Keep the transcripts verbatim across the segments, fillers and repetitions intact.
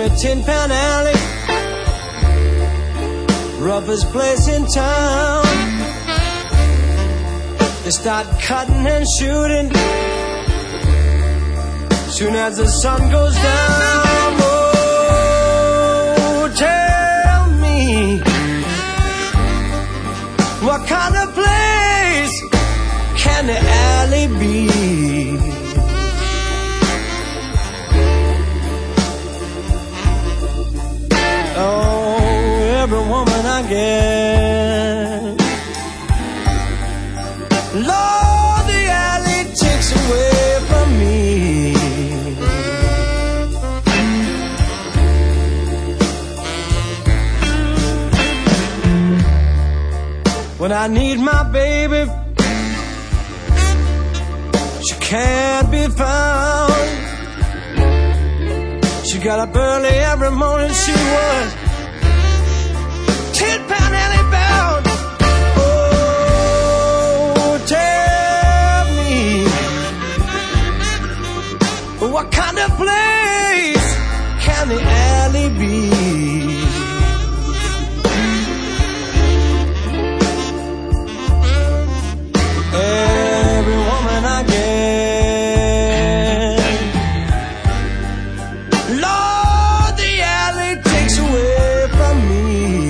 Tin Pan Alley, roughest place in town. They start cutting and shooting soon as the sun goes down. Oh, tell me, what kind of place can the alley be? Oh, every woman I get, Lord, the alley takes away from me. When I need my baby, she can't be found. She got up early every morning, she was Tin Pan Alley bound. Oh, tell me, what kind of place can the alley be? Every woman I get, Lord, the alley takes away from me.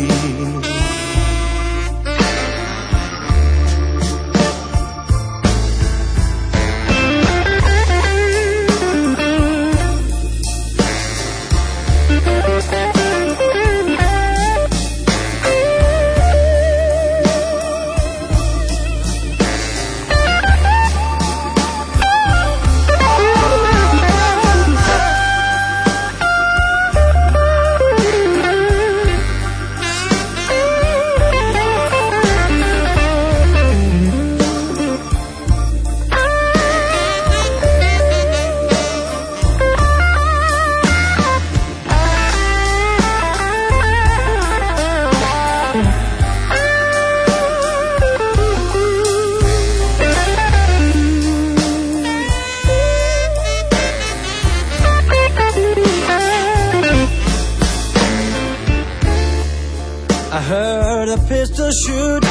I heard a pistol shoot,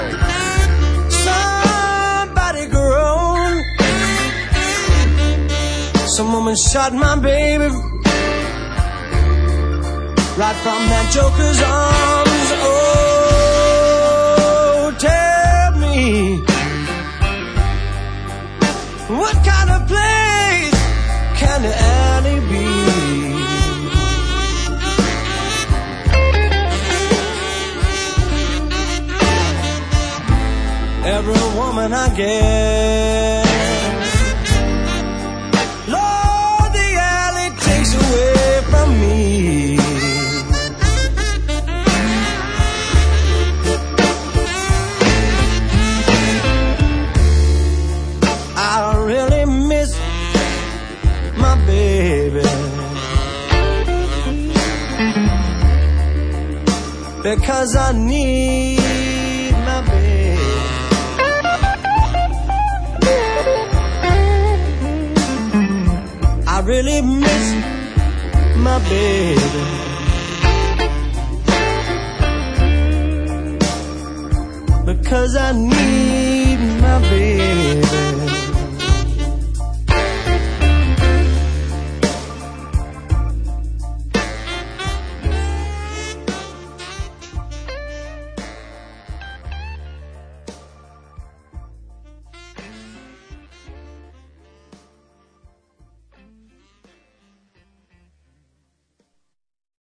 somebody groan. Some woman shot my baby right from that joker's arms. Oh, tell me, what kind of place can the alley be? Every woman I get, Lord, the alley takes away from me. I really miss my baby, because I need my baby. I really miss my baby, because I need